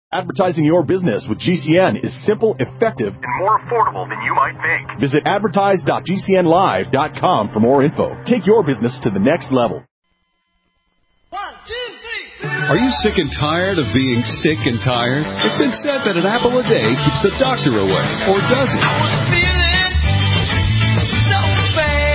Advertising your business with GCN is simple, effective, and more affordable than you might think. Visit advertise.gcnlive.com for more info. Take your business to the next level. 1, 2, 3. Are you sick and tired of being sick and tired? It's been said that an apple a day keeps the doctor away, or does it? I was feeling so bad.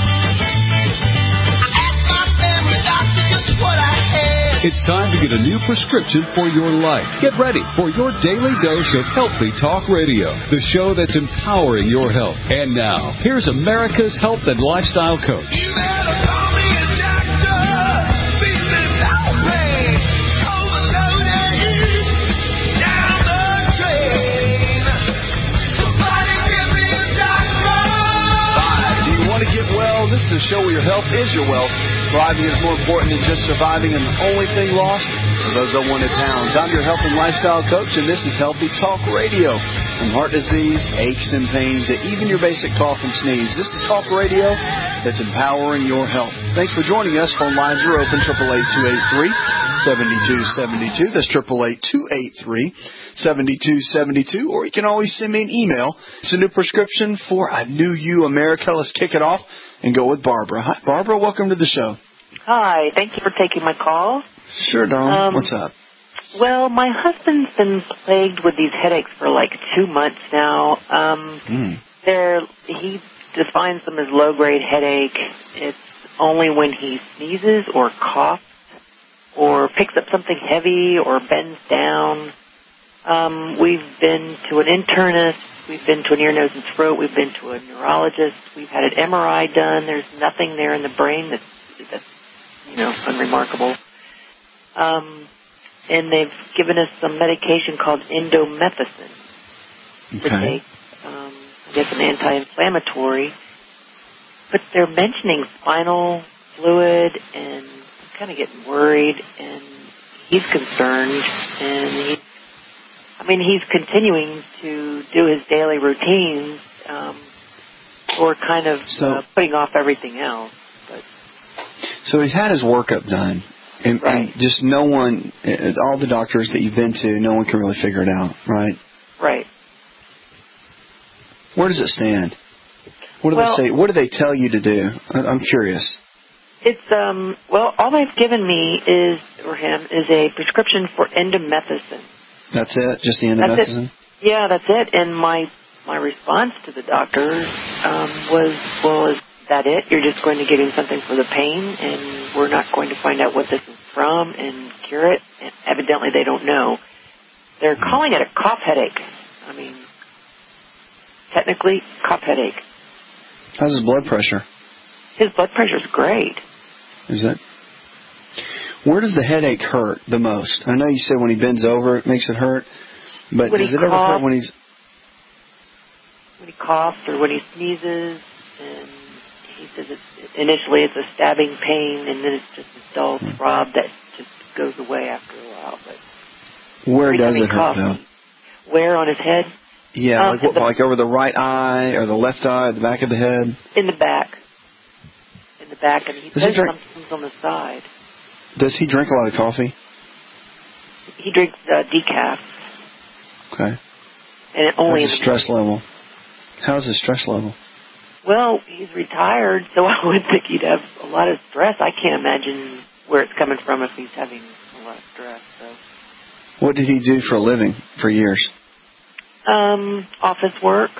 I asked my family doctor just what I had. It's time to get a new prescription for your life. Get ready for your daily dose of Healthy Talk Radio, the show that's empowering your health. And now, here's America's health and lifestyle coach. You better call me a doctor. Feeling no pain. Overloaded. Down the drain. Somebody give me a doctor. Do you want to get well? This is the show where your health is your wealth. Thriving is more important than just surviving, and the only thing lost are those that wanted pounds. I'm your health and lifestyle coach, and this is Healthy Talk Radio. From heart disease, aches and pains, to even your basic cough and sneeze, this is talk radio that's empowering your health. Thanks for joining us. Phone lines are open, 888-283-7272. That's 888-283-7272. Or you can always send me an email. It's a new prescription for I Knew You, America. Let's kick it off and go with Barbara. Hi, Barbara. Welcome to the show. Hi. Thank you for taking my call. Sure, Dawn. What's up? Well, my husband's been plagued with these headaches for like 2 months now. He defines them as low-grade headache. It's only when he sneezes or coughs or picks up something heavy or bends down. We've been to an internist. We've been to an ear, nose, and throat. We've been to a neurologist. We've had an MRI done. There's nothing there in the brain that's unremarkable. And they've given us some medication called indomethacin. Okay. I guess an anti-inflammatory. But they're mentioning spinal fluid, and I'm kind of getting worried, and he's concerned, and he's continuing to do his daily routines, or kind of putting off everything else. So he's had his workup done, and just no one, all the doctors that you've been to, no one can really figure it out, right? Right. Where does it stand? What do they say? What do they tell you to do? I'm curious. It's all they've given me is a prescription for indomethacin. That's it? Just the indomethacin? Yeah, that's it. And my response to the doctor was, well, is that it? You're just going to give him something for the pain, and we're not going to find out what this is from and cure it? And evidently they don't know. They're calling it a cough headache. I mean, technically, cough headache. How's his blood pressure? His blood pressure's great. Is it? Where does the headache hurt the most? I know you said when he bends over it makes it hurt, but does it ever hurt when he's... When he coughs or when he sneezes, and he says initially it's a stabbing pain, and then it's just a dull throb that just goes away after a while. But where does it hurt, though? Where on his head? Yeah, like over the right eye or the left eye or the back of the head? In the back. In the back, and he says something's on the side. Does he drink a lot of coffee? He drinks decaf. Okay. And it only how's his stress level? How's his stress level? Well, he's retired, so I would think he'd have a lot of stress. I can't imagine where it's coming from if he's having a lot of stress. So. What did he do for a living for years? Office work.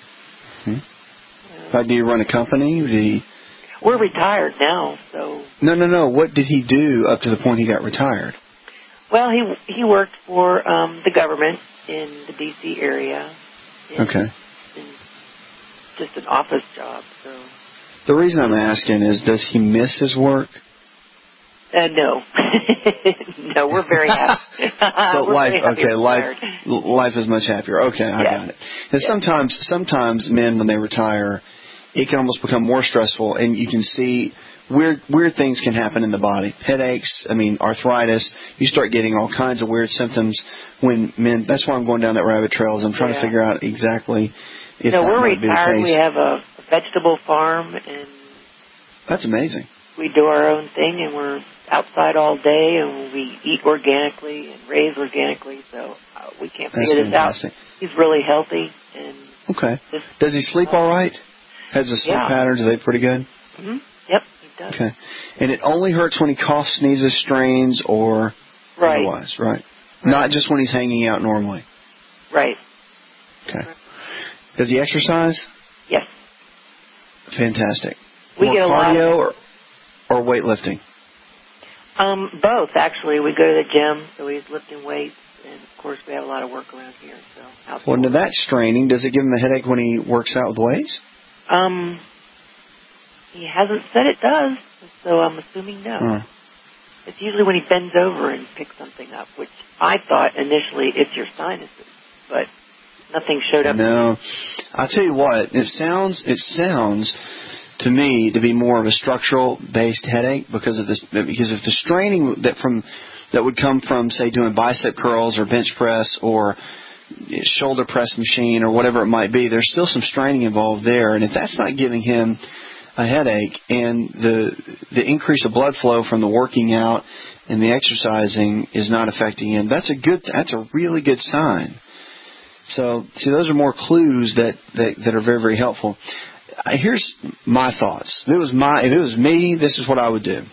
Do you run a company? We're retired now, so... No. What did he do up to the point he got retired? Well, he worked for the government in the D.C. area. Okay. In just an office job, so... The reason I'm asking is, does he miss his work? No. No, we're very happy. So life is much happier. Okay, I got it. And sometimes men, when they retire, it can almost become more stressful, and you can see weird things can happen in the body. Headaches, arthritis. You start getting all kinds of weird symptoms when men. That's why I'm going down that rabbit trail. Is I'm trying to figure out exactly if that we're might be the retired. case. We have a vegetable farm, and that's amazing. We do our own thing, and we're outside all day, and we eat organically and raise organically, so we can't figure this out. He's really healthy. And okay. Does he sleep all right? Has a sleep patterns? Are they pretty good? Mm-hmm. Yep, he does. Okay. And it only hurts when he coughs, sneezes, strains, or otherwise, right? Not just when he's hanging out normally. Right. Okay. Does he exercise? Yes. Fantastic. We More get a cardio or weightlifting? Both, actually. We go to the gym, so he's lifting weights, and of course we have a lot of work around here. So well, now that's straining. Does it give him a headache when he works out with weights? He hasn't said it does, so I'm assuming no. It's usually when he bends over and picks something up, which I thought initially it's your sinuses, but nothing showed up. No, I'll tell you what. It sounds to me to be more of a structural-based headache because of this. Because if the straining that would come from, say, doing bicep curls or bench press or shoulder press machine or whatever it might be, there's still some straining involved there. And if that's not giving him a headache and the increase of blood flow from the working out and the exercising is not affecting him, that's a really good sign. So, see, those are more clues that are very, very helpful. Here's my thoughts. If it was me, this is what I would do.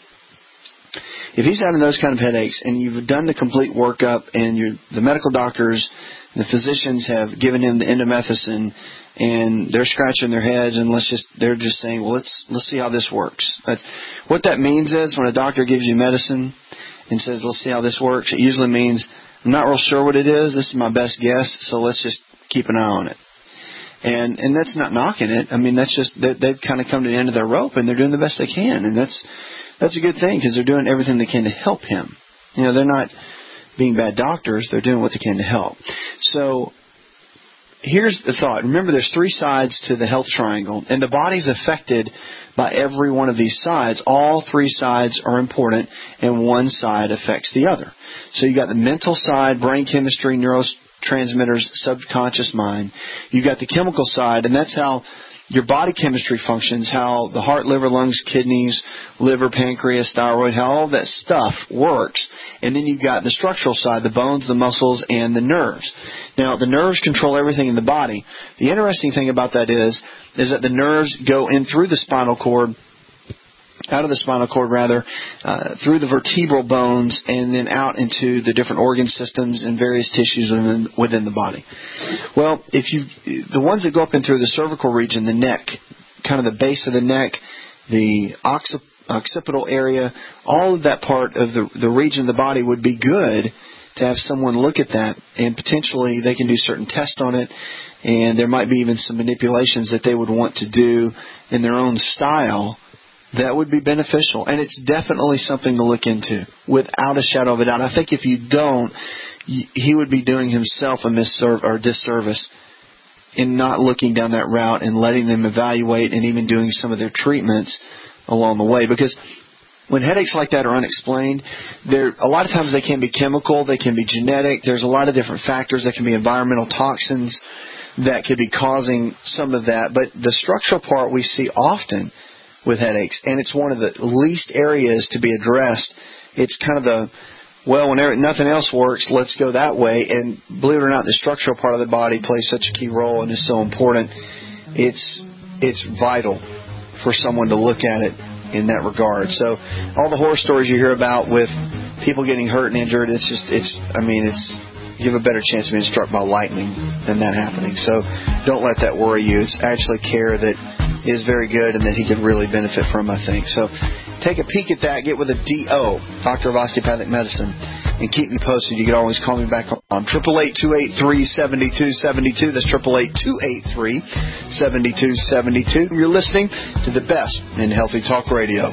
If he's having those kind of headaches and you've done the complete workup and the medical doctors, the physicians have given him the endomethacin and they're scratching their heads and they're just saying, well, let's see how this works. What that means is when a doctor gives you medicine and says, let's see how this works, it usually means I'm not real sure what it is. This is my best guess, so let's just keep an eye on it. And that's not knocking it. I mean, that's just they've kind of come to the end of their rope and they're doing the best they can, and that's a good thing because they're doing everything they can to help him. You know, they're not being bad doctors. They're doing what they can to help. So here's the thought. Remember, there's 3 sides to the health triangle, and the body's affected by every one of these sides. All 3 sides are important, and one side affects the other. So you got the mental side, brain chemistry, neurotransmitters, subconscious mind. You got the chemical side, and that's how your body chemistry functions, how the heart, liver, lungs, kidneys, liver, pancreas, thyroid, how all that stuff works. And then you've got the structural side, the bones, the muscles, and the nerves. Now, the nerves control everything in the body. The interesting thing about that is that the nerves go in through the spinal cord, out of the spinal cord rather, through the vertebral bones, and then out into the different organ systems and various tissues within the body. Well, the ones that go up in through the cervical region, the neck, kind of the base of the neck, the occipital area, all of that part of the region of the body would be good to have someone look at that, and potentially they can do certain tests on it, and there might be even some manipulations that they would want to do in their own style that would be beneficial. And it's definitely something to look into, without a shadow of a doubt. I think if you don't, he would be doing himself a disservice in not looking down that route and letting them evaluate and even doing some of their treatments along the way. Because when headaches like that are unexplained, a lot of times they can be chemical, they can be genetic. There's a lot of different factors. That can be environmental toxins that could be causing some of that. But the structural part we see often with headaches, and it's one of the least areas to be addressed. It's kind of when nothing else works, let's go that way. And believe it or not, the structural part of the body plays such a key role and is so important. It's vital for someone to look at it in that regard. So all the horror stories you hear about with people getting hurt and injured, you have a better chance of being struck by lightning than that happening. So don't let that worry you. It's actually care that is very good and that he could really benefit from, I think. So take a peek at that. Get with a DO, Doctor of Osteopathic Medicine, and keep me posted. You can always call me back on 888-283-7272. That's 888-283-7272. You're listening to the best in Healthy Talk Radio.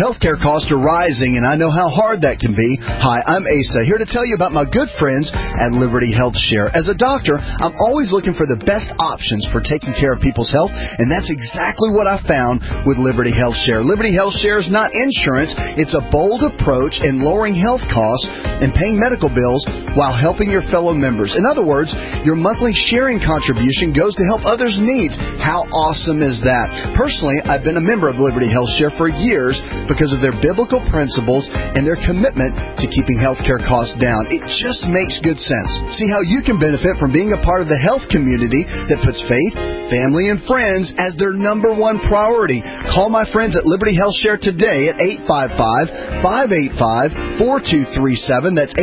Healthcare costs are rising, and I know how hard that can be. Hi, I'm Asa, here to tell you about my good friends at Liberty Health Share. As a doctor, I'm always looking for the best options for taking care of people's health, and that's exactly what I found with Liberty Health Share. Liberty Health Share is not insurance. It's a bold approach in lowering health costs and paying medical bills while helping your fellow members. In other words, your monthly sharing contribution goes to help others' needs. How awesome is that? Personally, I've been a member of Liberty Health Share for years because of their biblical principles and their commitment to keeping healthcare costs down. It just makes good sense. See how you can benefit from being a part of the health community that puts faith, family, and friends as their number one priority. Call my friends at Liberty Health Share today at 855-585-4237. That's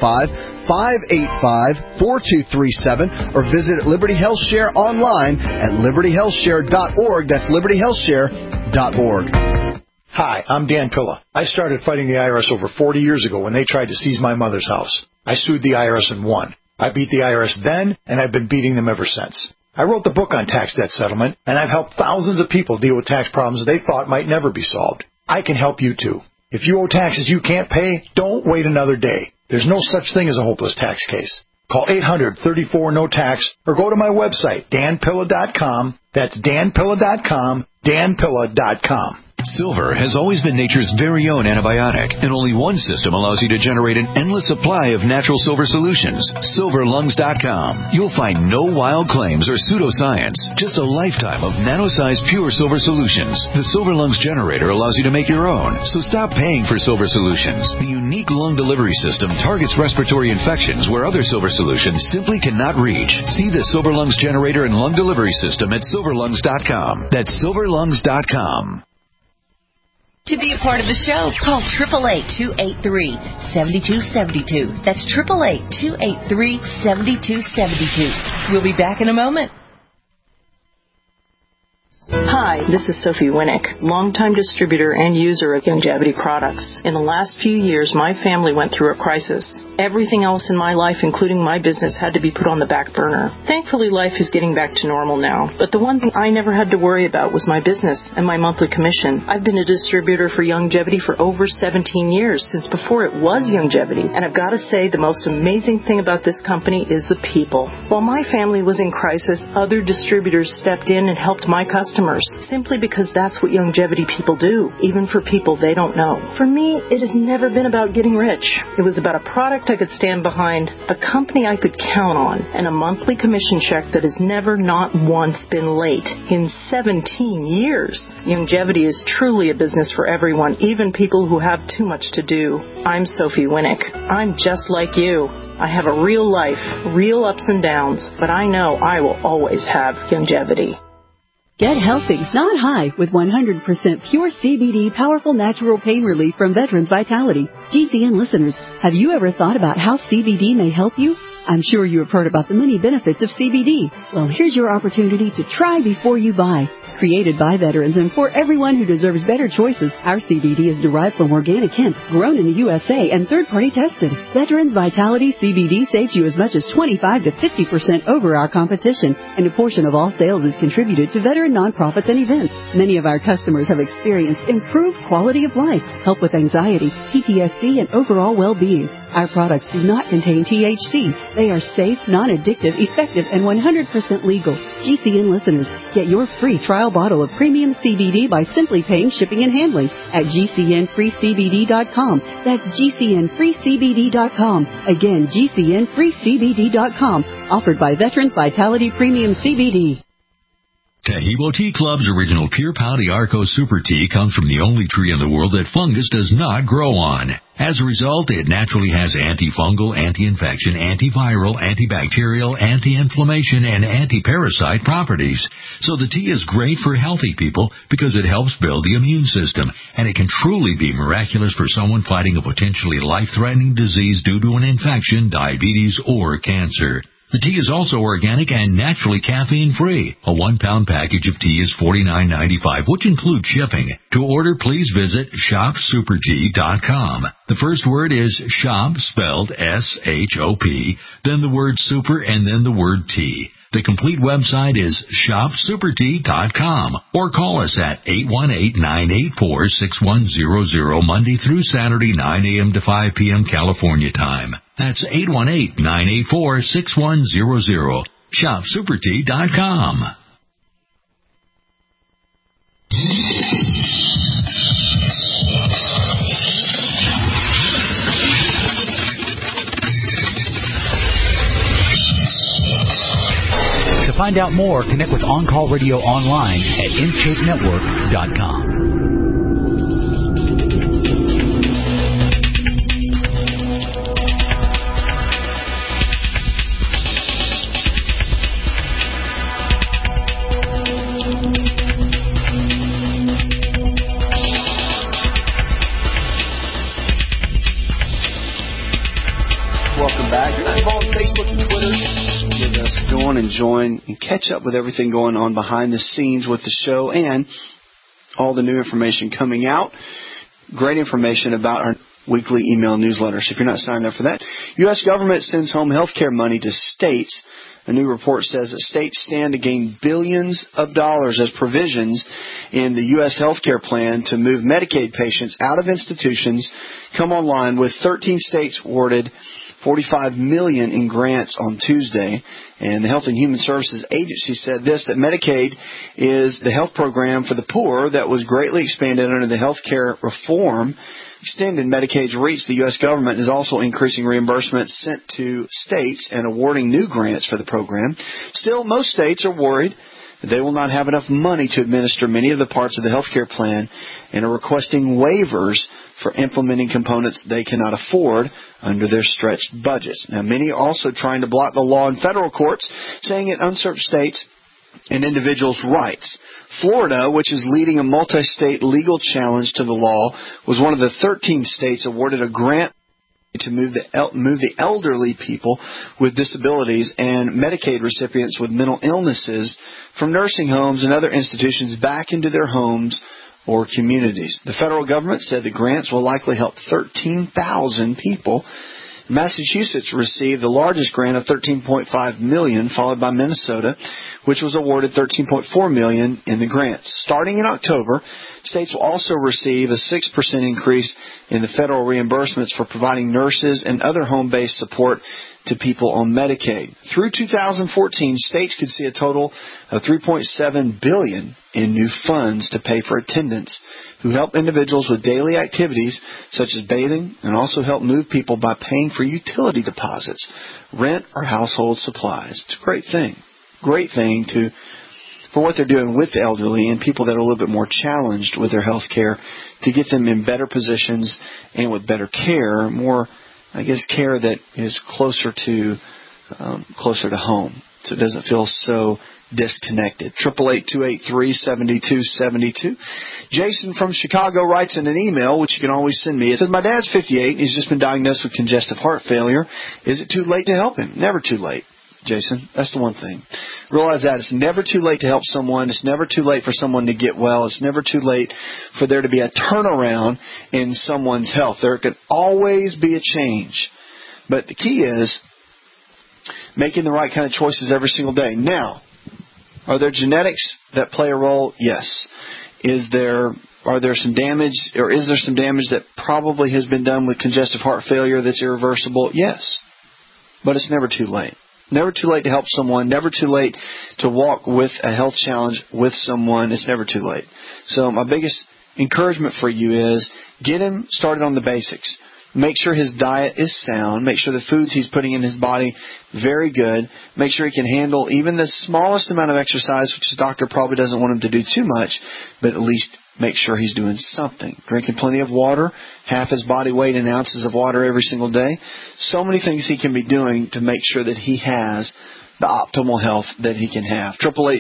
855-585-4237, or visit Liberty Health Share online at libertyhealthshare.org. That's libertyhealthshare.org. Hi, I'm Dan Pilla. I started fighting the IRS over 40 years ago when they tried to seize my mother's house. I sued the IRS and won. I beat the IRS then, and I've been beating them ever since. I wrote the book on tax debt settlement, and I've helped thousands of people deal with tax problems they thought might never be solved. I can help you too. If you owe taxes you can't pay, don't wait another day. There's no such thing as a hopeless tax case. Call 800-34-NO-TAX or go to my website, danpilla.com. That's danpilla.com, danpilla.com. Silver has always been nature's very own antibiotic, and only one system allows you to generate an endless supply of natural silver solutions. SilverLungs.com. You'll find no wild claims or pseudoscience, just a lifetime of nano-sized pure silver solutions. The Silver Lungs generator allows you to make your own, so stop paying for silver solutions. The unique lung delivery system targets respiratory infections where other silver solutions simply cannot reach. See the Silver Lungs generator and lung delivery system at SilverLungs.com. That's SilverLungs.com. To be a part of the show, call 888-283-7272. That's 888-283-7272. We'll be back in a moment. Hi, this is Sophie Winnick, longtime distributor and user of Youngevity products. In the last few years, my family went through a crisis. Everything else in my life, including my business, had to be put on the back burner. Thankfully, life is getting back to normal now. But the one thing I never had to worry about was my business and my monthly commission. I've been a distributor for Youngevity for over 17 years, since before it was Youngevity. And I've got to say, the most amazing thing about this company is the people. While my family was in crisis, other distributors stepped in and helped my customers, simply because that's what Youngevity people do, even for people they don't know. For me, it has never been about getting rich. It was about a product I could stand behind, a company I could count on, and a monthly commission check that has never not once been late in 17 years. Youngevity is truly a business for everyone, even people who have too much to do. I'm Sophie Winnick. I'm just like you. I have a real life, real ups and downs, but I know I will always have Youngevity. Get healthy, not high, with 100% pure CBD powerful natural pain relief from Veterans Vitality. GCN listeners, have you ever thought about how CBD may help you? I'm sure you have heard about the many benefits of CBD. Well, here's your opportunity to try before you buy. Created by veterans and for everyone who deserves better choices, our CBD is derived from organic hemp, grown in the USA, and third-party tested. Veterans Vitality CBD saves you as much as 25 to 50% over our competition, and a portion of all sales is contributed to veteran nonprofits and events. Many of our customers have experienced improved quality of life, help with anxiety, PTSD, and overall well-being. Our products do not contain THC. They are safe, non-addictive, effective, and 100% legal. GCN listeners, get your free trial bottle of premium CBD by simply paying shipping and handling at GCNFreeCBD.com. That's GCNFreeCBD.com. Again, GCNFreeCBD.com. Offered by Veterans Vitality Premium CBD. Taheebo Tea Club's original Pure Pau d'Arco Super Tea comes from the only tree in the world that fungus does not grow on. As a result, it naturally has antifungal, anti-infection, antiviral, antibacterial, anti-inflammation, and anti-parasite properties. So the tea is great for healthy people because it helps build the immune system, and it can truly be miraculous for someone fighting a potentially life-threatening disease due to an infection, diabetes, or cancer. The tea is also organic and naturally caffeine-free. A 1-pound package of tea is $49.95, which includes shipping. To order, please visit shopsupertea.com. The first word is shop, spelled S-H-O-P, then the word super, and then the word tea. The complete website is shopsupertea.com or call us at 818-984-6100 Monday through Saturday, 9 a.m. to 5 p.m. California time. That's 818-984-6100. shopsupertea.com. To find out more, connect with On Call Radio online at InShapeNetwork.com. Welcome back. You're not involved in Facebook and Twitter. Give us going and join and catch up with everything going on behind the scenes with the show and all the new information coming out. Great information about our weekly email newsletters. If you're not signed up for that, U.S. government sends home health care money to states. A new report says that states stand to gain billions of dollars as provisions in the U.S. health care plan to move Medicaid patients out of institutions come online, with 13 states awarded $45 million in grants on Tuesday. And the Health and Human Services Agency said this, that Medicaid is the health program for the poor that was greatly expanded under the health care reform. Extended Medicaid's reach, the U.S. government is also increasing reimbursements sent to states and awarding new grants for the program. Still, most states are worried that they will not have enough money to administer many of the parts of the health care plan and are requesting waivers for implementing components they cannot afford under their stretched budgets. Now, many are also trying to block the law in federal courts, saying it unserves states and individuals' rights. Florida, which is leading a multi-state legal challenge to the law, was one of the 13 states awarded a grant to move the elderly people with disabilities and Medicaid recipients with mental illnesses from nursing homes and other institutions back into their homes or communities. The federal government said the grants will likely help 13,000 people. Massachusetts received the largest grant of $13.5 million, followed by Minnesota, which was awarded $13.4 million in the grants. Starting in October, states will also receive a 6% increase in the federal reimbursements for providing nurses and other home-based support to people on Medicaid. Through 2014, states could see a total of $3.7 billion in new funds to pay for attendants who help individuals with daily activities such as bathing, and also help move people by paying for utility deposits, rent, or household supplies. It's a great thing. Great thing for what they're doing with the elderly and people that are a little bit more challenged with their health care, to get them in better positions and with better care, more, I guess, care that is closer to home, so it doesn't feel so disconnected. 888-283-7272. Jason from Chicago writes in an email, which you can always send me. It says, my dad's 58 and he's just been diagnosed with congestive heart failure. Is it too late to help him? Never too late, Jason. That's the one thing. Realize that it's never too late to help someone. It's never too late for someone to get well. It's never too late for there to be a turnaround in someone's health. There can always be a change. But the key is making the right kind of choices every single day. Now, are there genetics that play a role? Yes. Is there some damage that probably has been done with congestive heart failure that's irreversible? Yes. But it's never too late. Never too late to help someone. Never too late to walk with a health challenge with someone. It's never too late. So my biggest encouragement for you is get him started on the basics. Make sure his diet is sound. Make sure the foods he's putting in his body very good. Make sure he can handle even the smallest amount of exercise, which his doctor probably doesn't want him to do too much, but at least make sure he's doing something. Drinking plenty of water, half his body weight in ounces of water every single day. So many things he can be doing to make sure that he has the optimal health that he can have.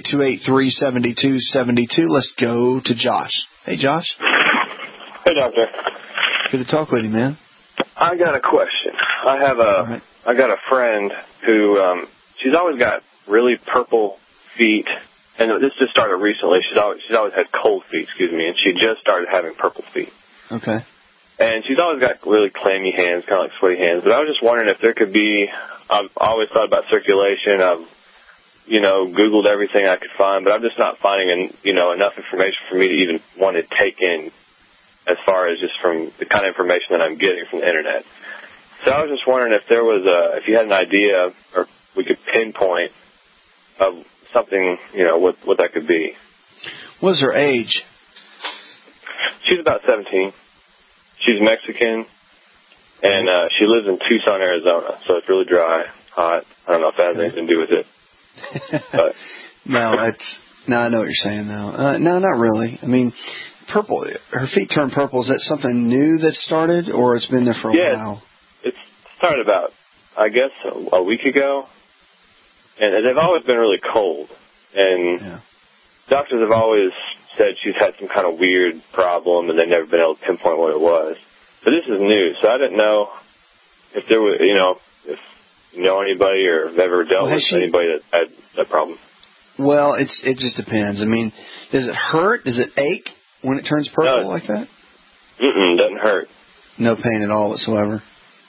888-283-7272. Let's go to Josh. Hey, Josh. Hey, Doctor. Good to talk with you, man. I got a question. I got a friend who she's always got really purple feet, and this just started recently. She's always had cold feet, and she just started having purple feet. Okay. And she's always got really clammy hands, kind of like sweaty hands. But I was just wondering if there could be. I've always thought about circulation. I've Googled everything I could find, but I'm just not finding, enough information for me to even want to take in as far as just from the kind of information that I'm getting from the Internet. So I was just wondering if there was if you had an idea or we could pinpoint of something, what that could be. What's her age? She's about 17. She's Mexican, and she lives in Tucson, Arizona, so it's really dry, hot. I don't know if that has anything to do with it. But. No, I know what you're saying, though. No, not really. I mean, purple, her feet turn purple. Is that something new that started, or it's been there for a while? It started about, I guess, a week ago, and they've always been really cold, and doctors have always said she's had some kind of weird problem, and they've never been able to pinpoint what it was. But this is new, so I didn't know if there was, if you know anybody or have ever dealt with anybody that had that problem. Well, it just depends. I mean, does it hurt? Does it ache when it turns purple like that? Doesn't hurt. No pain at all whatsoever?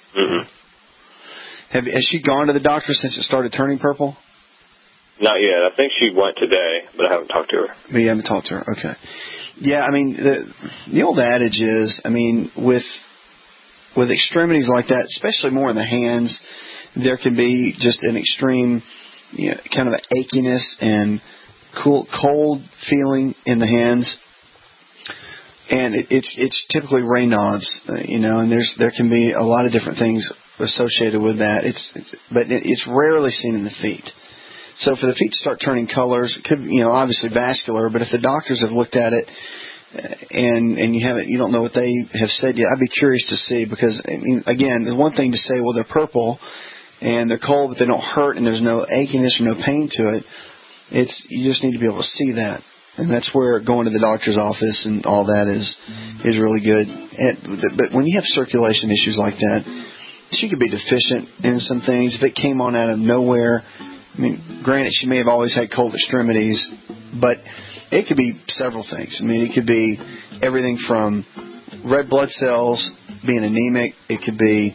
Has she gone to the doctor since it started turning purple? Not yet. I think she went today, but I haven't talked to her. But you haven't talked to her. Okay. Yeah, I mean, the old adage is, I mean, with extremities like that, especially more in the hands, there can be just an extreme, kind of an achiness and cold feeling in the hands. And it's typically Raynaud's, and there can be a lot of different things associated with that. But it's rarely seen in the feet. So for the feet to start turning colors, it could, obviously vascular, but if the doctors have looked at it and you don't know what they have said yet, I'd be curious to see, because, I mean, again, there's one thing to say, well, they're purple and they're cold, but they don't hurt and there's no achiness or no pain to it. You just need to be able to see that. And that's where going to the doctor's office and all that is really good. But when you have circulation issues like that, she could be deficient in some things. If it came on out of nowhere, I mean, granted, she may have always had cold extremities, but it could be several things. I mean, it could be everything from red blood cells being anemic. It could be,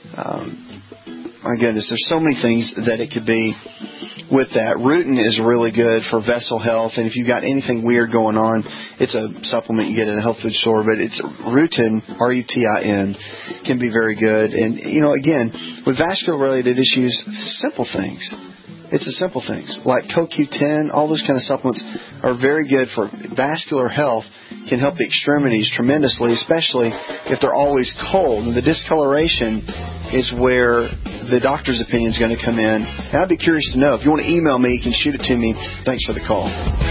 my goodness, there's so many things that it could be with that. Rutin is really good for vessel health, and if you've got anything weird going on, it's a supplement you get at a health food store, but it's Rutin, R-U-T-I-N, can be very good. And, again, with vascular-related issues, simple things. It's the simple things like CoQ10, all those kind of supplements are very good for vascular health, can help the extremities tremendously, especially if they're always cold. And the discoloration is where the doctor's opinion is going to come in. And I'd be curious to know. If you want to email me, you can shoot it to me. Thanks for the call.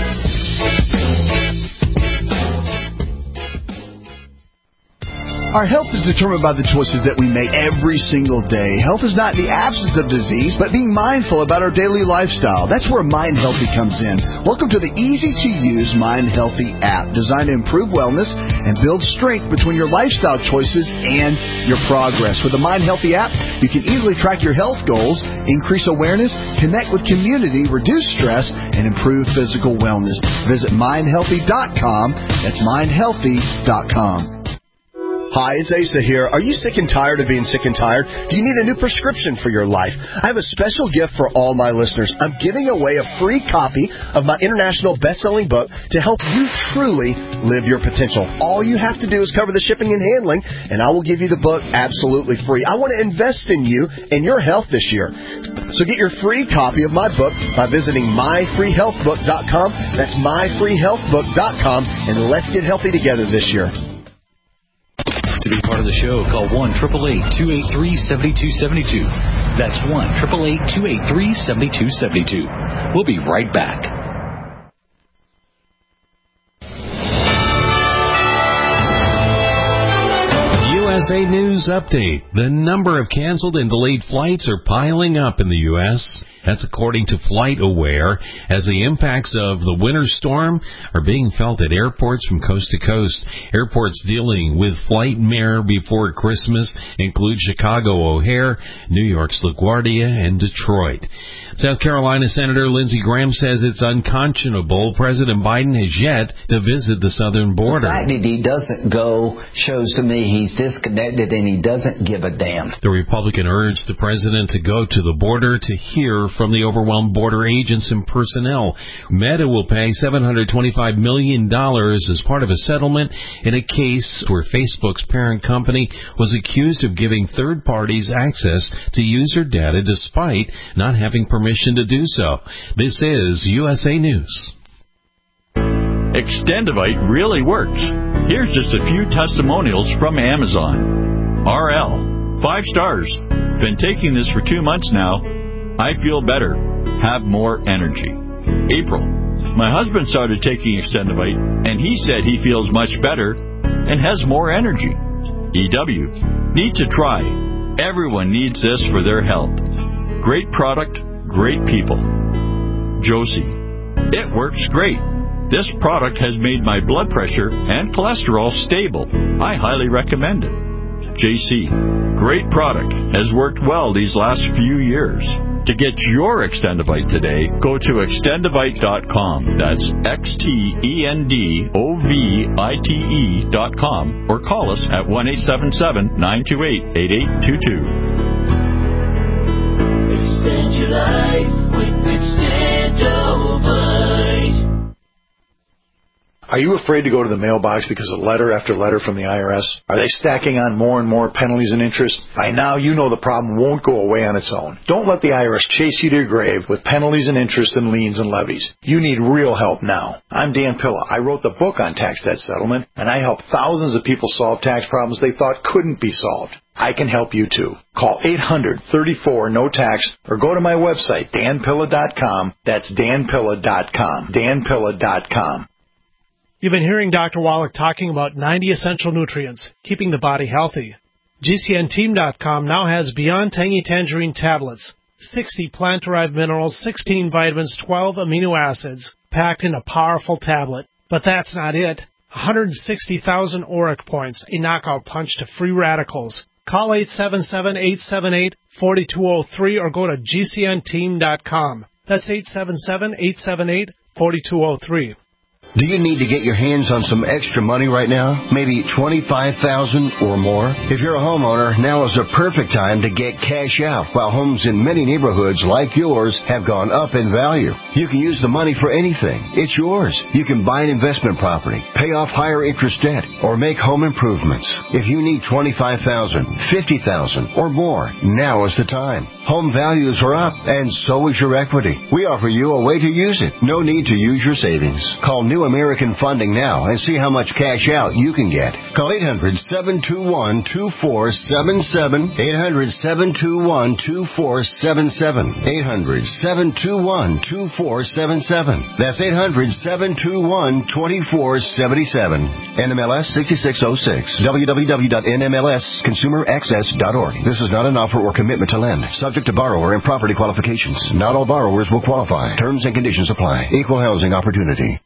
Our health is determined by the choices that we make every single day. Health is not the absence of disease, but being mindful about our daily lifestyle. That's where Mind Healthy comes in. Welcome to the easy-to-use Mind Healthy app, designed to improve wellness and build strength between your lifestyle choices and your progress. With the Mind Healthy app, you can easily track your health goals, increase awareness, connect with community, reduce stress, and improve physical wellness. Visit mindhealthy.com. That's mindhealthy.com. Hi, it's Asa here. Are you sick and tired of being sick and tired? Do you need a new prescription for your life? I have a special gift for all my listeners. I'm giving away a free copy of my international best-selling book to help you truly live your potential. All you have to do is cover the shipping and handling, and I will give you the book absolutely free. I want to invest in you and your health this year. So get your free copy of my book by visiting myfreehealthbook.com. That's myfreehealthbook.com, and let's get healthy together this year. To be part of the show, call 1-888-283-7272. That's 1-888-283-7272. We'll be right back. USA News Update. The number of canceled and delayed flights are piling up in the U.S. That's according to FlightAware, as the impacts of the winter storm are being felt at airports from coast to coast. Airports dealing with FlightMare before Christmas include Chicago O'Hare, New York's LaGuardia, and Detroit. South Carolina Senator Lindsey Graham says it's unconscionable President Biden has yet to visit the southern border. The fact that he doesn't go shows to me he's disconnected and he doesn't give a damn. The Republican urged the president to go to the border to hear from the overwhelmed border agents and personnel. Meta will pay $725 million as part of a settlement in a case where Facebook's parent company was accused of giving third parties access to user data despite not having permission to do so. This is USA News. Extendivite really works. Here's just a few testimonials from Amazon. RL, 5 stars. Been taking this for 2 months now. I feel better. Have more energy. April, my husband started taking Extendivite, and he said he feels much better and has more energy. EW, need to try. Everyone needs this for their health. Great product, great people. Josie, it works great. This product has made my blood pressure and cholesterol stable. I highly recommend it. JC, great product. Has worked well these last few years. To get your Extendivite today, go to extendivite.com. That's XTENDOVITE.com or call us at 1-877-928-8822. Extend your life with Extendivite. Are you afraid to go to the mailbox because of letter after letter from the IRS? Are they stacking on more and more penalties and interest? By now, you know the problem won't go away on its own. Don't let the IRS chase you to your grave with penalties and interest and liens and levies. You need real help now. I'm Dan Pilla. I wrote the book on tax debt settlement, and I help thousands of people solve tax problems they thought couldn't be solved. I can help you too. Call 800-34-NO-TAX or go to my website, danpilla.com. That's danpilla.com. danpilla.com. You've been hearing Dr. Wallach talking about 90 essential nutrients, keeping the body healthy. GCNteam.com now has Beyond Tangy Tangerine tablets, 60 plant-derived minerals, 16 vitamins, 12 amino acids, packed in a powerful tablet. But that's not it. 160,000 ORAC points, a knockout punch to free radicals. Call 877-878-4203 or go to GCNteam.com. That's 877-878-4203. Do you need to get your hands on some extra money right now? Maybe $25,000 or more? If you're a homeowner, now is the perfect time to get cash out while homes in many neighborhoods like yours have gone up in value. You can use the money for anything. It's yours. You can buy an investment property, pay off higher interest debt, or make home improvements. If you need $25,000, $50,000 or more, now is the time. Home values are up, and so is your equity. We offer you a way to use it. No need to use your savings. Call New American Funding now and see how much cash out you can get. Call 800-721-2477. 800-721-2477. 800-721-2477. That's 800-721-2477. NMLS 6606. www.nmlsconsumeraccess.org. This is not an offer or commitment to lend. Subject to borrower and property qualifications. Not all borrowers will qualify. Terms and conditions apply. Equal housing opportunity.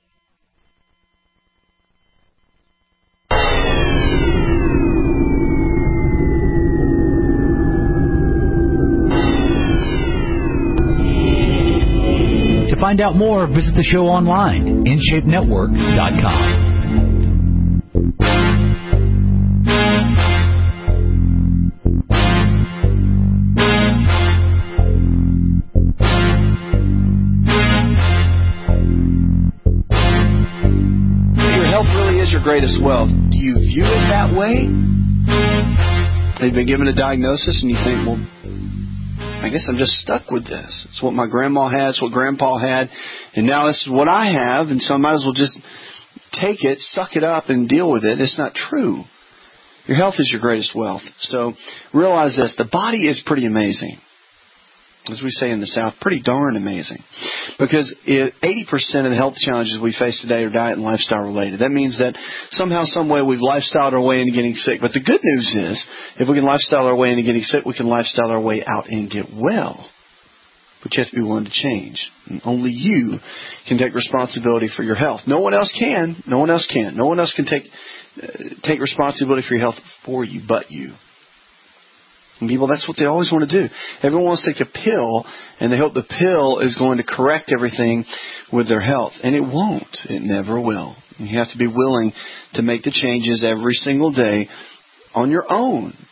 To find out more, visit the show online, InShapeNetwork.com. Your health really is your greatest wealth. Do you view it that way? You've been given a diagnosis and you think, well, I guess I'm just stuck with this. It's what my grandma had, it's what grandpa had, and now this is what I have, and so I might as well just take it, suck it up, and deal with it. It's not true. Your health is your greatest wealth. So realize this. The body is pretty amazing. As we say in the South, pretty darn amazing. Because 80% of the health challenges we face today are diet and lifestyle related. That means that somehow, some way, we've lifestyled our way into getting sick. But the good news is, if we can lifestyle our way into getting sick, we can lifestyle our way out and get well. But you have to be willing to change. And only you can take responsibility for your health. No one else can. No one else can. No one else can take responsibility for your health for you but you. And people, that's what they always want to do. Everyone wants to take a pill, and they hope the pill is going to correct everything with their health. And it won't. It never will. You have to be willing to make the changes every single day on your own.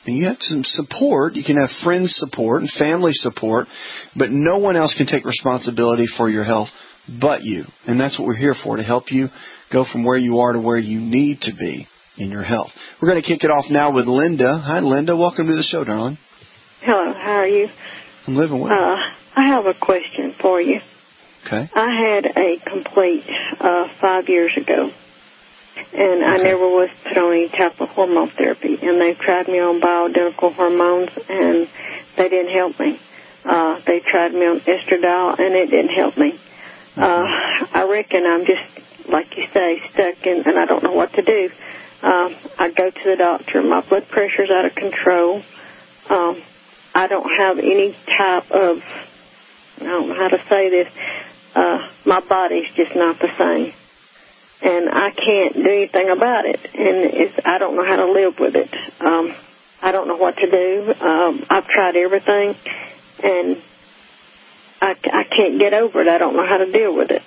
And you have some support. You can have friends support and family support, but no one else can take responsibility for your health but you. And that's what we're here for, to help you go from where you are to where you need to be in your health. We're going to kick it off now with Linda. Hi, Linda. Welcome to the show, darling. Hello. How are you? I'm living well. I have a question for you. Okay. I had a complete 5 years ago. And I never was put on any type of hormone therapy. And they tried me on bioidentical hormones, and they didn't help me. They tried me on estradiol, and it didn't help me. I reckon I'm just, like you say, stuck in, and I don't know what to do. I go to the doctor. My blood pressure's out of control. I don't have any type of, I don't know how to say this, my body's just not the same. And I can't do anything about it. And I don't know how to live with it. I don't know what to do. I've tried everything, and I can't get over it. I don't know how to deal with it.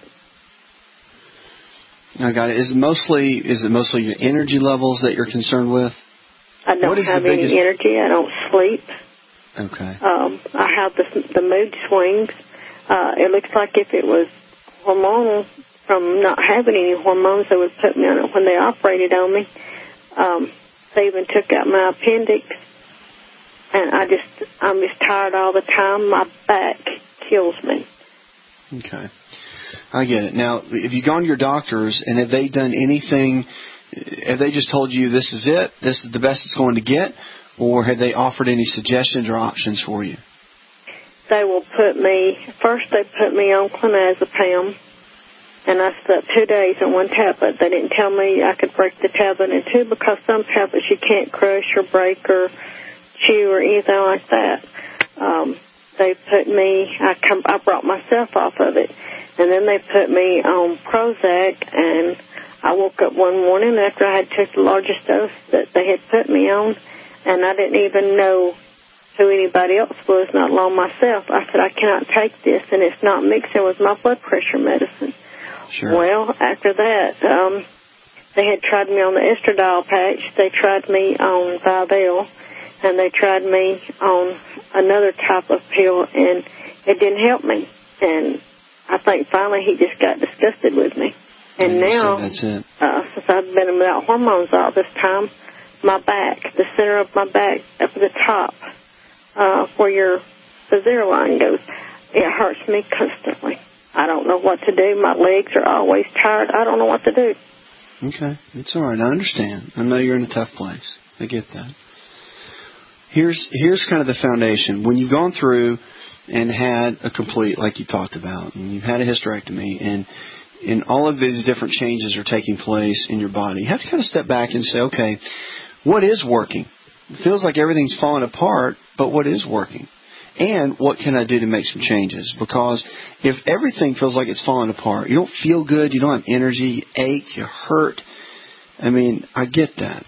I got it. Is it mostly your energy levels that you're concerned with? I don't have any energy. I don't sleep. Okay. I have the mood swings. It looks like if it was hormonal, from not having any hormones, they would put me on it when they operated on me. They even took out my appendix, and I'm just tired all the time. My back kills me. Okay. I get it. Now, have you gone to your doctors, and have they done anything? Have they just told you this is it, this is the best it's going to get, or have they offered any suggestions or options for you? They will first they put me on clonazepam, and I slept 2 days on one tablet. They didn't tell me I could break the tablet in two, because some tablets you can't crush or break or chew or anything like that. They put me, I brought myself off of it, and then they put me on Prozac, and I woke up one morning after I had took the largest dose that they had put me on, and I didn't even know who anybody else was, not alone myself. I said, I cannot take this, and it's not mixing with my blood pressure medicine. Sure. Well, after that, they had tried me on the estradiol patch. They tried me on Vivell, and they tried me on another type of pill, and it didn't help me. And I think finally he just got disgusted with me. And now, that's it. Since I've been without hormones all this time, my back, the center of my back, up at the top, where your zero line goes, it hurts me constantly. I don't know what to do. My legs are always tired. I don't know what to do. Okay. It's all right. I understand. I know you're in a tough place. I get that. Here's kind of the foundation. When you've gone through and had a complete, like you talked about, and you've had a hysterectomy, and all of these different changes are taking place in your body, you have to kind of step back and say, okay, what is working? It feels like everything's falling apart, but what is working? And what can I do to make some changes? Because if everything feels like it's falling apart, you don't feel good, you don't have energy, you ache, you hurt. I mean, I get that.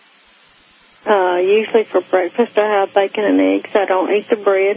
Usually for breakfast I have bacon and eggs. I don't eat the bread.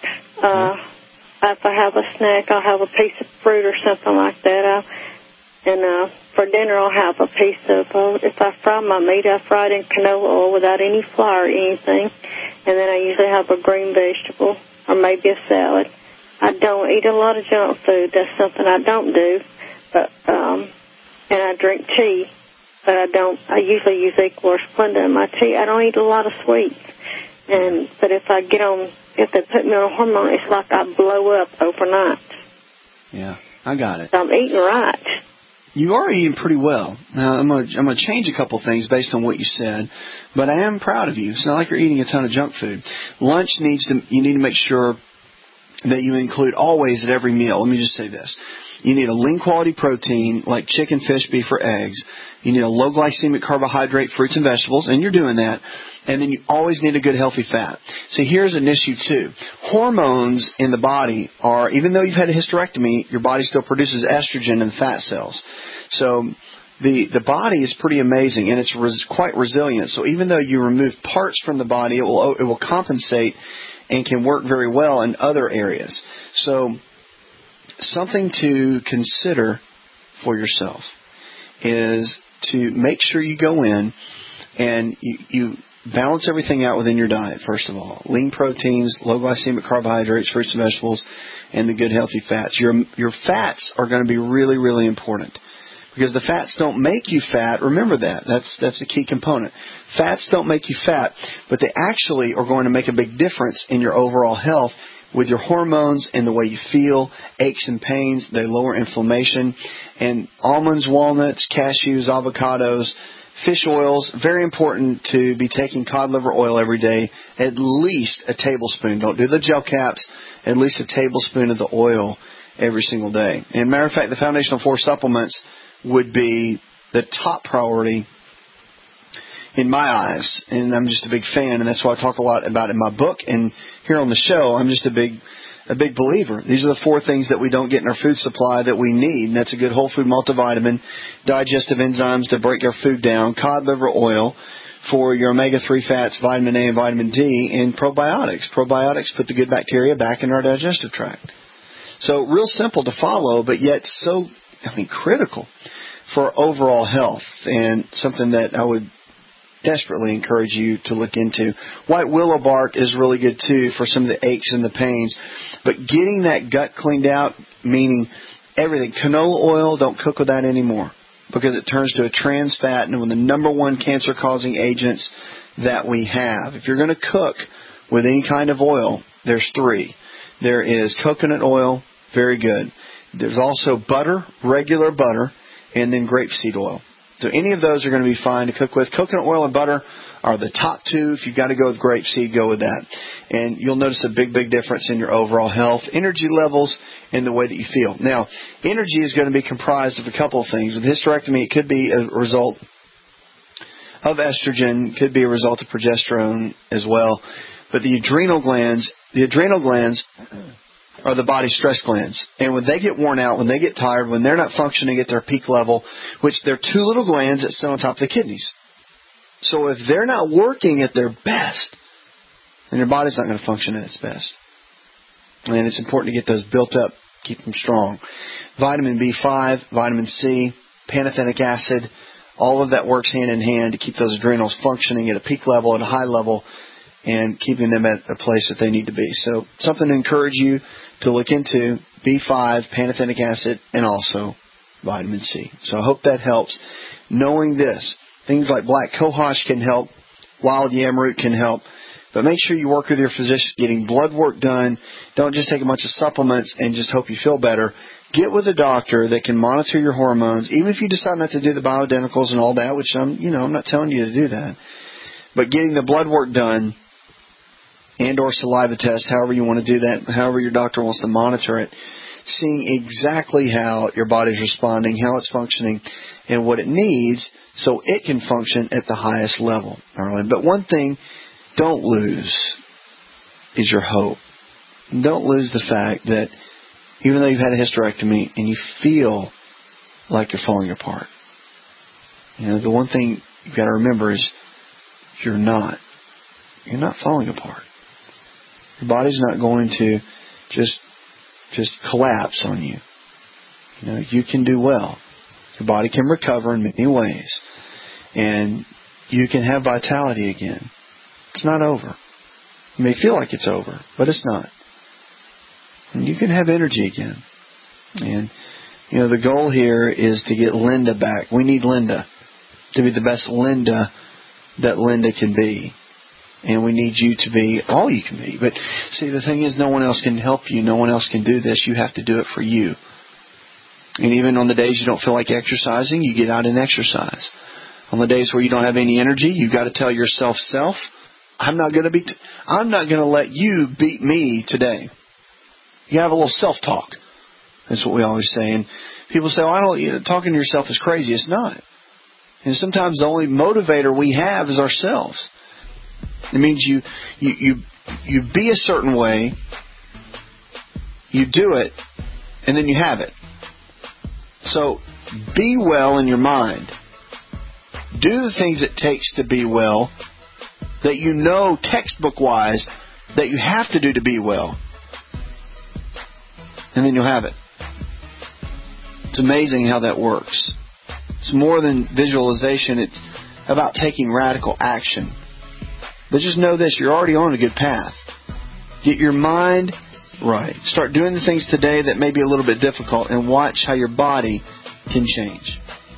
If I have a snack, I'll have a piece of fruit or something like that. And for dinner I'll have a piece of, if I fry my meat, I fry it in canola oil without any flour or anything. And then I usually have a green vegetable or maybe a salad. I don't eat a lot of junk food. That's something I don't do. But and I drink tea, but I usually use Equal or Splenda in my tea. I don't eat a lot of sweets. But if they put me on a hormone, it's like I blow up overnight. Yeah, I got it. So I'm eating right. You are eating pretty well. Now, I'm going to change a couple things based on what you said, but I am proud of you. It's not like you're eating a ton of junk food. Lunch you need to make sure that you include always at every meal. Let me just say this. You need a lean quality protein like chicken, fish, beef, or eggs. You need a low glycemic carbohydrate, fruits and vegetables, and you're doing that. And then you always need a good healthy fat. So here's an issue too. Hormones in the body are, even though you've had a hysterectomy, your body still produces estrogen in the fat cells. So the body is pretty amazing, and it's quite resilient. So even though you remove parts from the body, it will compensate and can work very well in other areas. So something to consider for yourself is to make sure you go in and you balance everything out within your diet, first of all. Lean proteins, low glycemic carbohydrates, fruits and vegetables, and the good healthy fats. Your fats are going to be really, really important. Because the fats don't make you fat. Remember that. That's a key component. Fats don't make you fat, but they actually are going to make a big difference in your overall health with your hormones and the way you feel, aches and pains. They lower inflammation. And almonds, walnuts, cashews, avocados, fish oils, very important to be taking cod liver oil every day, at least a tablespoon. Don't do the gel caps, at least a tablespoon of the oil every single day. And matter of fact, the Foundational 4 supplements would be the top priority in my eyes. And I'm just a big fan, and that's why I talk a lot about in my book. And here on the show, I'm just a big believer. These are the 4 things that we don't get in our food supply that we need. And that's a good whole food multivitamin, digestive enzymes to break our food down, cod liver oil for your omega-3 fats, vitamin A and vitamin D, and probiotics. Probiotics put the good bacteria back in our digestive tract. So real simple to follow, but yet so, critical for overall health, and something that I would desperately encourage you to look into. White willow bark is really good too for some of the aches and the pains. But getting that gut cleaned out, meaning everything. Canola oil, don't cook with that anymore because it turns to a trans fat and one of the number 1 cancer-causing agents that we have. If you're going to cook with any kind of oil, there's 3. There is coconut oil, very good. There's also butter, regular butter, and then grapeseed oil. So any of those are going to be fine to cook with. Coconut oil and butter are the top 2. If you've got to go with grapeseed, go with that. And you'll notice a big, big difference in your overall health, energy levels, and the way that you feel. Now, energy is going to be comprised of a couple of things. With hysterectomy, it could be a result of estrogen, could be a result of progesterone as well. But the adrenal glands are the body's stress glands. And when they get worn out, when they get tired, when they're not functioning at their peak level, which they're 2 little glands that sit on top of the kidneys. So if they're not working at their best, then your body's not going to function at its best. And it's important to get those built up, keep them strong. Vitamin B5, vitamin C, pantothenic acid, all of that works hand in hand to keep those adrenals functioning at a peak level, at a high level, and keeping them at a place that they need to be. So something to encourage you to look into, B5, pantothenic acid, and also vitamin C. So I hope that helps. Knowing this, things like black cohosh can help, wild yam root can help, but make sure you work with your physician, getting blood work done. Don't just take a bunch of supplements and just hope you feel better. Get with a doctor that can monitor your hormones, even if you decide not to do the bioidenticals and all that, which I'm not telling you to do that. But getting the blood work done and or saliva test, however you want to do that, however your doctor wants to monitor it, seeing exactly how your body's responding, how it's functioning, and what it needs so it can function at the highest level. All right? But one thing, don't lose is your hope. Don't lose the fact that even though you've had a hysterectomy and you feel like you're falling apart, the one thing you've got to remember is you're not. You're not falling apart. Your body's not going to just collapse on you. You can do well. Your body can recover in many ways. And you can have vitality again. It's not over. You may feel like it's over, but it's not. And you can have energy again. And, the goal here is to get Linda back. We need Linda to be the best Linda that Linda can be. And we need you to be all you can be. But see, the thing is, no one else can help you. No one else can do this. You have to do it for you. And even on the days you don't feel like exercising, you get out and exercise. On the days where you don't have any energy, you've got to tell yourself, I'm not going to let you beat me today. You have a little self-talk. That's what we always say. And people say, talking to yourself is crazy. It's not. And sometimes the only motivator we have is ourselves. It means you be a certain way, you do it, and then you have it. So be well in your mind. Do the things it takes to be well that textbook-wise that you have to do to be well. And then you'll have it. It's amazing how that works. It's more than visualization. It's about taking radical action. But just know this, you're already on a good path. Get your mind right. Start doing the things today that may be a little bit difficult, and watch how your body can change.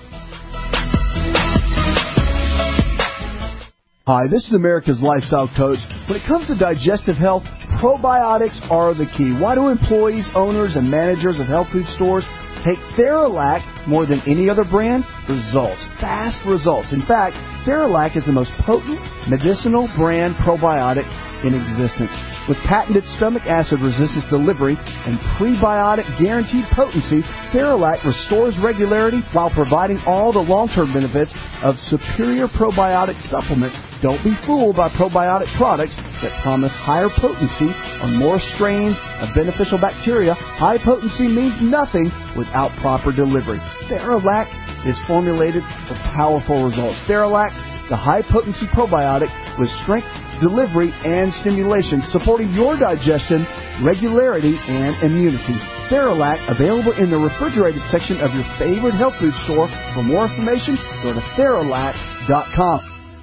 Hi, this is America's Lifestyle Coach. When it comes to digestive health, probiotics are the key. Why do employees, owners, and managers of health food stores take Theralac more than any other brand? Results. Fast results. In fact, Theralac is the most potent medicinal brand probiotic in existence. With patented stomach acid resistance delivery and prebiotic guaranteed potency, Theralac restores regularity while providing all the long-term benefits of superior probiotic supplements. Don't be fooled by probiotic products that promise higher potency or more strains of beneficial bacteria. High potency means nothing without proper delivery. Theralac is formulated for powerful results. Theralac, the high-potency probiotic with strength, delivery, and stimulation, supporting your digestion, regularity, and immunity. Theralac, available in the refrigerated section of your favorite health food store. For more information, go to Theralac.com.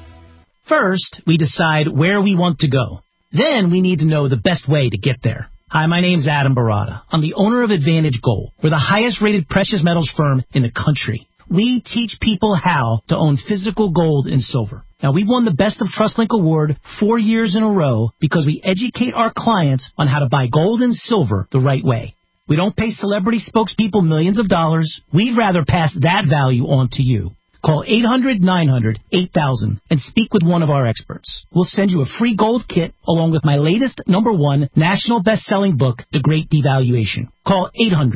First, we decide where we want to go. Then we need to know the best way to get there. Hi, my name's Adam Barada. I'm the owner of Advantage Gold. We're the highest-rated precious metals firm in the country. We teach people how to own physical gold and silver. Now, we've won the Best of TrustLink Award 4 years in a row because we educate our clients on how to buy gold and silver the right way. We don't pay celebrity spokespeople millions of dollars. We'd rather pass that value on to you. Call 800-900-8000 and speak with one of our experts. We'll send you a free gold kit along with my latest #1 national best-selling book, The Great Devaluation. Call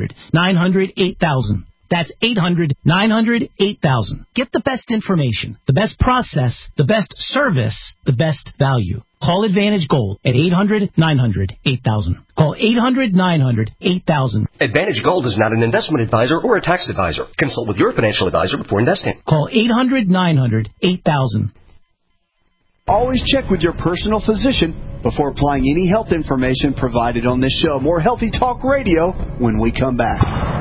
800-900-8000. That's 800-900-8000. Get the best information, the best process, the best service, the best value. Call Advantage Gold at 800-900-8000. Call 800-900-8000. Advantage Gold is not an investment advisor or a tax advisor. Consult with your financial advisor before investing. Call 800-900-8000. Always check with your personal physician before applying any health information provided on this show. More Healthy Talk Radio when we come back.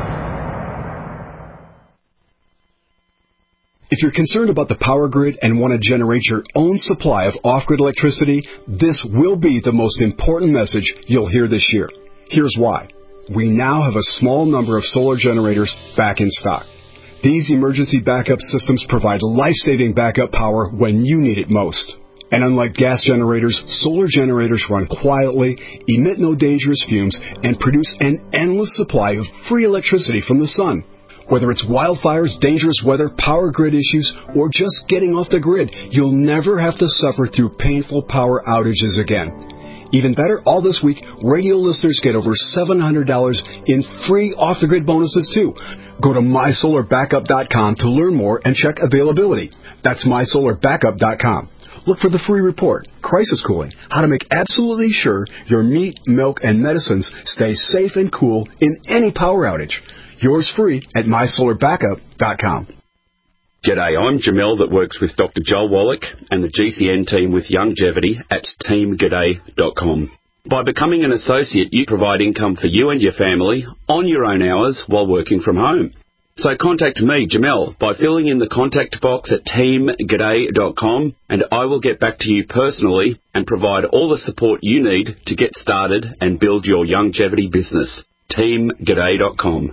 If you're concerned about the power grid and want to generate your own supply of off-grid electricity, this will be the most important message you'll hear this year. Here's why. We now have a small number of solar generators back in stock. These emergency backup systems provide life-saving backup power when you need it most. And unlike gas generators, solar generators run quietly, emit no dangerous fumes, and produce an endless supply of free electricity from the sun. Whether it's wildfires, dangerous weather, power grid issues, or just getting off the grid, you'll never have to suffer through painful power outages again. Even better, all this week, radio listeners get over $700 in free off-the-grid bonuses, too. Go to MySolarBackup.com to learn more and check availability. That's MySolarBackup.com. Look for the free report, Crisis Cooling, how to make absolutely sure your meat, milk, and medicines stay safe and cool in any power outage. Yours free at MySolarBackup.com. G'day, I'm Jamel that works with Dr. Joel Wallach and the GCN team with Longevity at TeamG'day.com. By becoming an associate, you provide income for you and your family on your own hours while working from home. So contact me, Jamel, by filling in the contact box at TeamG'day.com, and I will get back to you personally and provide all the support you need to get started and build your longevity business. TeamG'day.com.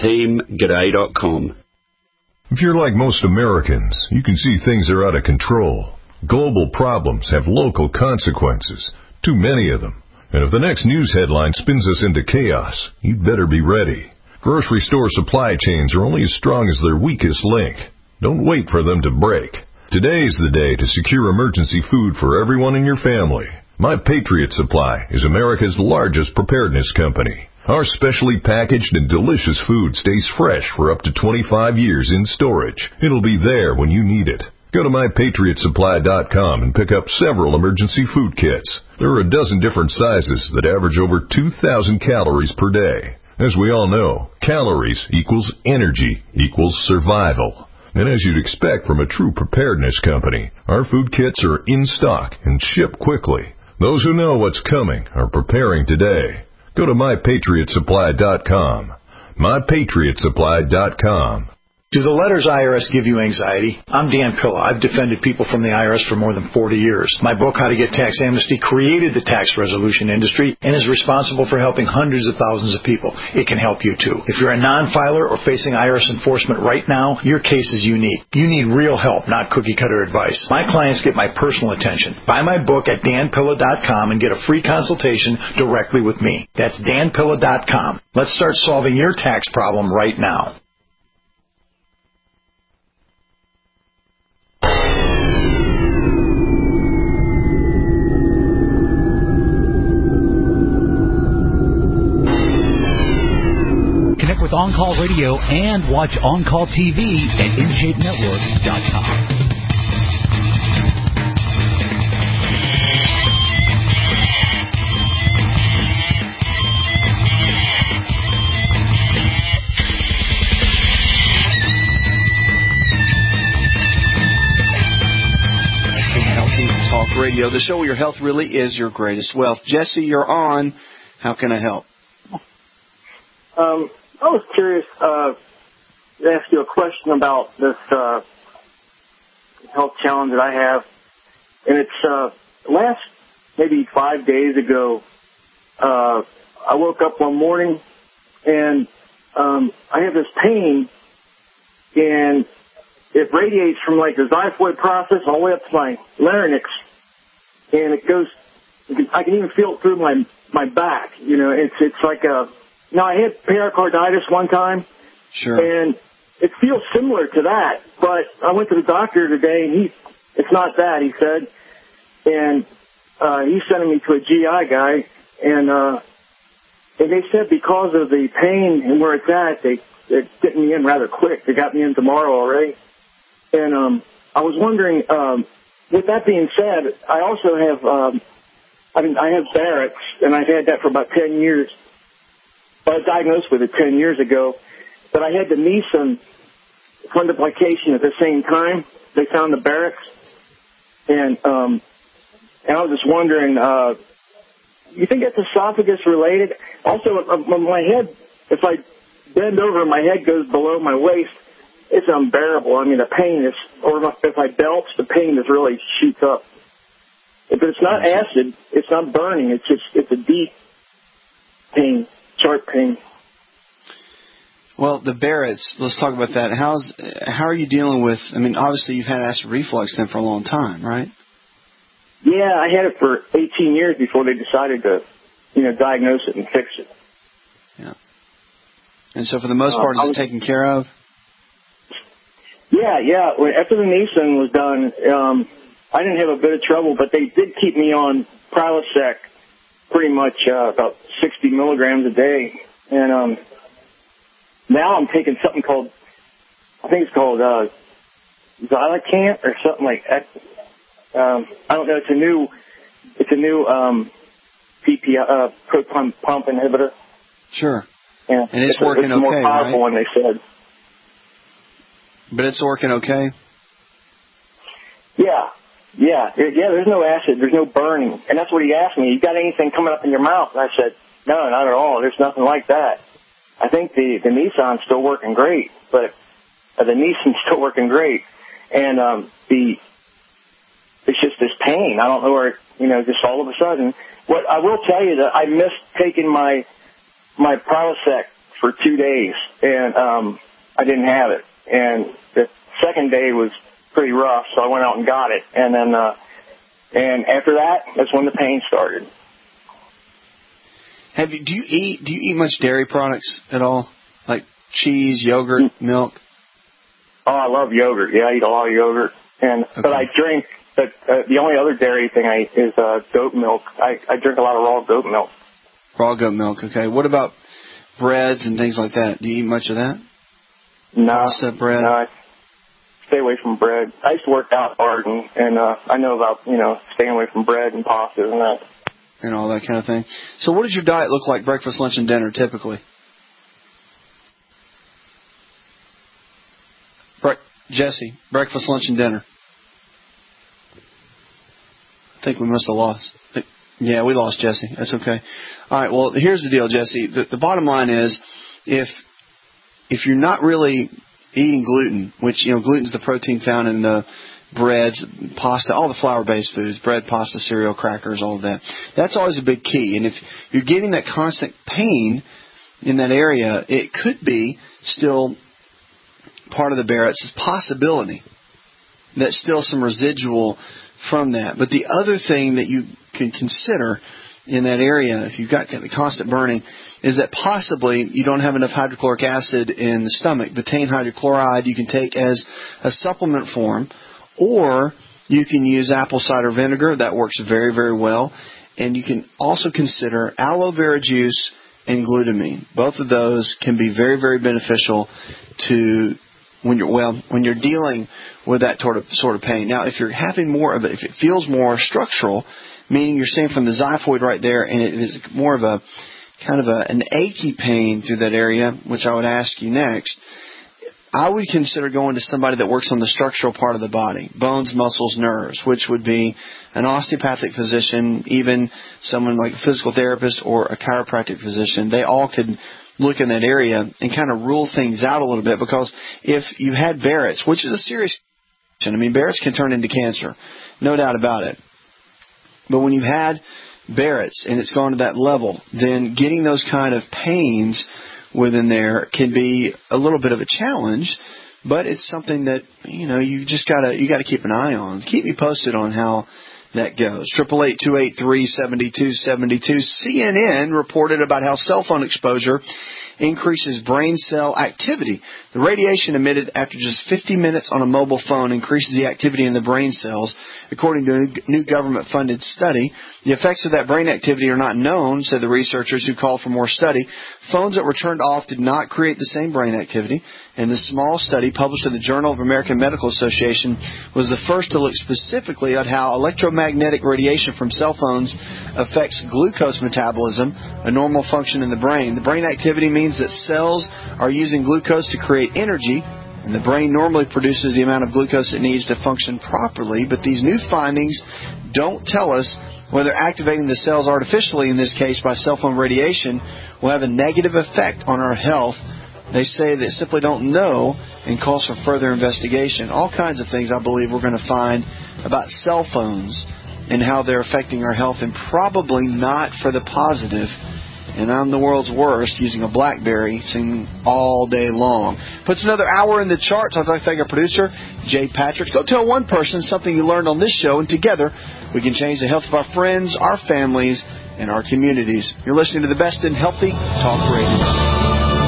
TeamG'day.com. If you're like most Americans, you can see things are out of control. Global problems have local consequences, too many of them. And if the next news headline spins us into chaos, you'd better be ready. Grocery store supply chains are only as strong as their weakest link. Don't wait for them to break. Today's the day to secure emergency food for everyone in your family. My Patriot Supply is America's largest preparedness company. Our specially packaged and delicious food stays fresh for up to 25 years in storage. It'll be there when you need it. Go to MyPatriotSupply.com and pick up several emergency food kits. There are a dozen different sizes that average over 2,000 calories per day. As we all know, calories equals energy equals survival. And as you'd expect from a true preparedness company, our food kits are in stock and ship quickly. Those who know what's coming are preparing today. Go to MyPatriotSupply.com. MyPatriotSupply.com. Do the letters IRS give you anxiety? I'm Dan Pilla. I've defended people from the IRS for more than 40 years. My book, How to Get Tax Amnesty, created the tax resolution industry and is responsible for helping hundreds of thousands of people. It can help you too. If you're a non-filer or facing IRS enforcement right now, your case is unique. You need real help, not cookie-cutter advice. My clients get my personal attention. Buy my book at danpilla.com and get a free consultation directly with me. That's danpilla.com. Let's start solving your tax problem right now. Connect with On Call Radio and watch On Call TV at InShapeNetwork.com. Talk Radio, the show where your health really is your greatest wealth. Jesse, you're on. How can I help? I was curious to ask you a question about this health challenge that I have. And it's last maybe 5 days ago, I woke up one morning and I have this pain, and it radiates from like the xiphoid process all the way up to my larynx, and it goes. I can even feel it through my back. You know, it's like a. Now I had pericarditis one time, sure, and it feels similar to that. But I went to the doctor today, and it's not that, he said, and he's sending me to a GI guy, and they said because of the pain and where it's at, they're getting me in rather quick. They got me in tomorrow already. And I was wondering, with that being said, I also have, I have Barrett's, and I've had that for about 10 years. I was diagnosed with it 10 years ago, but I had the Nissen fundoplication at the same time. They found the Barrett's, and I was just wondering, you think that's esophagus related? Also, my head, if I bend over, my head goes below my waist. It's unbearable. I mean, the pain is, or if I belch, the pain is really shoots up. But it's not acid. It's not burning. It's a deep pain, sharp pain. Well, the Barrett's, let's talk about that. How are you dealing with, I mean, obviously you've had acid reflux then for a long time, right? Yeah, I had it for 18 years before they decided to, diagnose it and fix it. Yeah. And so for the most part, is it taken care of? Yeah. After the Nissen was done, I didn't have a bit of trouble, but they did keep me on Prilosec pretty much about 60 milligrams a day. And now I'm taking something called, I think it's called Xylacant or something like that. I don't know. It's a new PPI, proton pump inhibitor. Sure. Yeah. And it's working okay, right? It's more powerful than they said. But it's working okay? Yeah. There's no acid. There's no burning. And that's what he asked me. You got anything coming up in your mouth? And I said, no, not at all. There's nothing like that. I think the Nissan's still working great, but the Nissan's still working great. And it's just this pain. I don't know where, just all of a sudden. What I will tell you that I missed taking my Prilosec for 2 days, and I didn't have it. And the second day was pretty rough, so I went out and got it. And then, and after that, that's when the pain started. Do you eat much dairy products at all? Like cheese, yogurt, milk? Oh, I love yogurt. Yeah, I eat a lot of yogurt. But I drink, the only other dairy thing I eat is goat milk. I drink a lot of raw goat milk. Raw goat milk, okay. What about breads and things like that? Do you eat much of that? No. Pasta, bread? No, I stay away from bread. I used to work out hard, and I know about, staying away from bread and pasta and that. And all that kind of thing. So what does your diet look like, breakfast, lunch, and dinner, typically? Jesse, breakfast, lunch, and dinner. I think we must have lost. Yeah, we lost Jesse. That's okay. All right, well, here's the deal, Jesse. The bottom line is, if you're not really eating gluten, which, gluten is the protein found in the breads, pasta, all the flour-based foods, bread, pasta, cereal, crackers, all of that. That's always a big key. And if you're getting that constant pain in that area, it could be still part of the Barrett's possibility. That's still some residual from that. But the other thing that you can consider in that area, if you've got the constant burning, is that possibly you don't have enough hydrochloric acid in the stomach. Betaine hydrochloride you can take as a supplement form, or you can use apple cider vinegar. That works very, very well. And you can also consider aloe vera juice and glutamine. Both of those can be very, very beneficial to when you're dealing with that sort of pain. Now, if you're having more of it, if it feels more structural, meaning you're seeing from the xiphoid right there, and it is more of a kind of an achy pain through that area, which I would ask you next, I would consider going to somebody that works on the structural part of the body, bones, muscles, nerves, which would be an osteopathic physician, even someone like a physical therapist or a chiropractic physician. They all could look in that area and kind of rule things out a little bit, because if you had Barrett's, which is a serious condition, I mean, Barrett's can turn into cancer, no doubt about it. But when you've had Barrett's and it's gone to that level, then getting those kind of pains within there can be a little bit of a challenge, but it's something that, you just gotta keep an eye on. Keep me posted on how that goes. 888-283-7272. CNN reported about how cell phone exposure increases brain cell activity. The radiation emitted after just 50 minutes on a mobile phone increases the activity in the brain cells. According to a new government-funded study, the effects of that brain activity are not known, said the researchers who called for more study. Phones that were turned off did not create the same brain activity, and the small study published in the Journal of American Medical Association was the first to look specifically at how electromagnetic radiation from cell phones affects glucose metabolism, a normal function in the brain. The brain activity means that cells are using glucose to create energy, and the brain normally produces the amount of glucose it needs to function properly, but these new findings don't tell us whether activating the cells artificially, in this case by cell phone radiation, will have a negative effect on our health. They say they simply don't know and calls for further investigation. All kinds of things I believe we're going to find about cell phones and how they're affecting our health, and probably not for the positive. And I'm the world's worst using a BlackBerry singing all day long. Puts another hour in the charts. I'd like to thank our producer, Jay Patrick. Go tell one person something you learned on this show, and together we can change the health of our friends, our families, and our communities. You're listening to the best in healthy talk radio.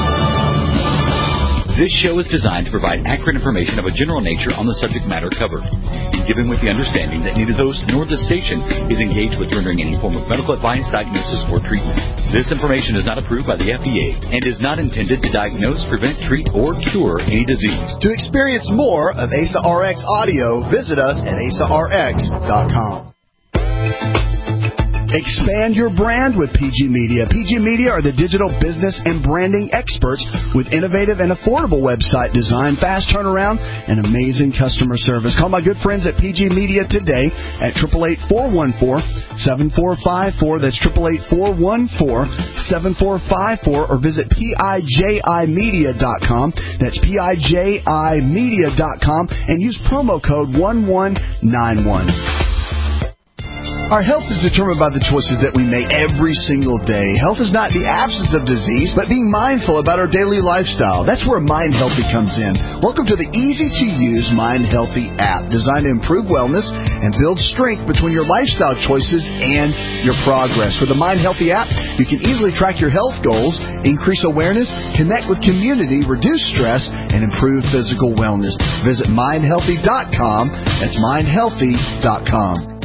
This show is designed to provide accurate information of a general nature on the subject matter covered, given with the understanding that neither the host nor the station is engaged with rendering any form of medical advice, diagnosis, or treatment. This information is not approved by the FDA and is not intended to diagnose, prevent, treat, or cure any disease. To experience more of ASA RX audio, visit us at asarx.com. Expand your brand with PG Media. PG Media are the digital business and branding experts with innovative and affordable website design, fast turnaround, and amazing customer service. Call my good friends at PG Media today at 888-414-7454. That's 888-414-7454, or visit PIJImedia.com. That's PIJImedia.com, and use promo code 1191. Our health is determined by the choices that we make every single day. Health is not the absence of disease, but being mindful about our daily lifestyle. That's where Mind Healthy comes in. Welcome to the easy-to-use Mind Healthy app, designed to improve wellness and build strength between your lifestyle choices and your progress. With the Mind Healthy app, you can easily track your health goals, increase awareness, connect with community, reduce stress, and improve physical wellness. Visit mindhealthy.com. That's mindhealthy.com.